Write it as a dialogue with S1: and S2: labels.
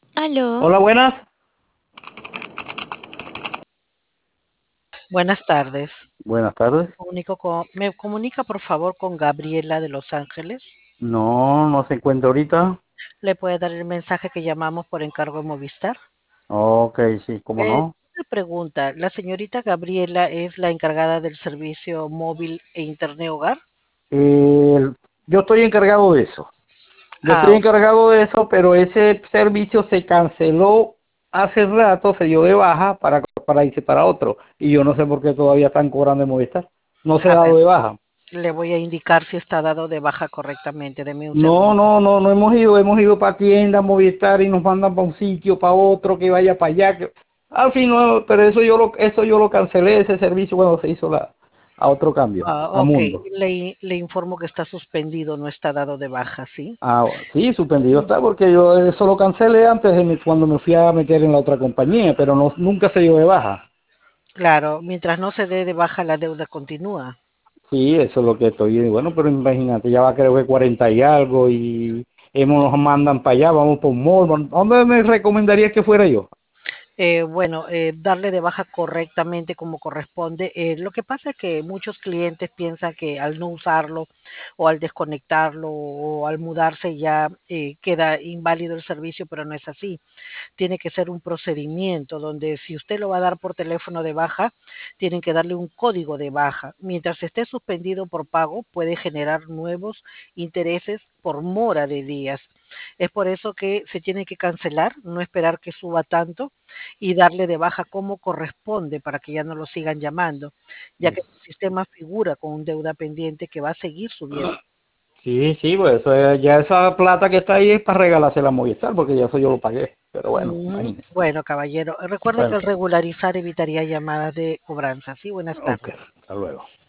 S1: Aló,
S2: Hola, buenas.
S1: buenas tardes.
S2: Buenas tardes.
S1: Me comunica por favor con Gabriela de Los Ángeles.
S2: No, no se encuentra ahorita.
S1: ¿Le puede dar el mensaje que llamamos por encargo de Movistar?
S2: Ok, sí, cómo no.
S1: Una pregunta. ¿La señorita Gabriela es la encargada del servicio móvil e internet hogar?
S2: Eh, yo estoy encargado de eso. Yo estoy
S1: Ah,
S2: encargado de eso, pero ese servicio se canceló hace rato, se dio de baja para irse para otro. Y yo no sé por qué todavía están cobrando en Movistar. No se ha
S1: a ver,
S2: dado de baja.
S1: le voy a indicar si está dado de baja correctamente. Deme un
S2: No,
S1: segundo.
S2: no, no, no hemos ido para tiendas, Movistar y nos mandan para un sitio, para otro, que vaya para allá. Al fin, no, pero eso yo lo cancelé, ese servicio cuando se hizo a otro cambio, a
S1: Ok,
S2: Mundo.
S1: le informo que está suspendido, no está dado de baja, ¿sí?
S2: Sí, suspendido está porque yo eso lo cancelé antes cuando me fui a meter en la otra compañía, pero no, nunca se dio de baja.
S1: Claro, mientras no se dé de baja la deuda continúa.
S2: Sí, eso es lo que estoy. Bueno, pero imagínate, ya va creo que 40 y algo y nos mandan para allá, vamos por un mall. ¿Dónde me recomendarías que fuera yo?
S1: Darle de baja correctamente como corresponde. Lo que pasa es que muchos clientes piensan que al no usarlo o al desconectarlo o al mudarse ya queda inválido el servicio, pero no es así. Tiene que ser un procedimiento donde si usted lo va a dar por teléfono de baja, tienen que darle un código de baja. Mientras esté suspendido por pago, puede generar nuevos intereses por mora de días. Es por eso que se tiene que cancelar, no esperar que suba tanto y darle de baja como corresponde para que ya no lo sigan llamando, ya que el sistema figura con un deuda pendiente que va a seguir subiendo.
S2: Sí, sí, pues ya esa plata que está ahí es para regalársela a Movistar, porque ya eso yo lo pagué. Pero bueno,
S1: Ujú.
S2: imagínese.
S1: Bueno, caballero, recuerde que
S2: Bueno,
S1: al regularizar evitaría llamadas de cobranza. Sí, buenas
S2: ok,
S1: tardes.
S2: hasta luego.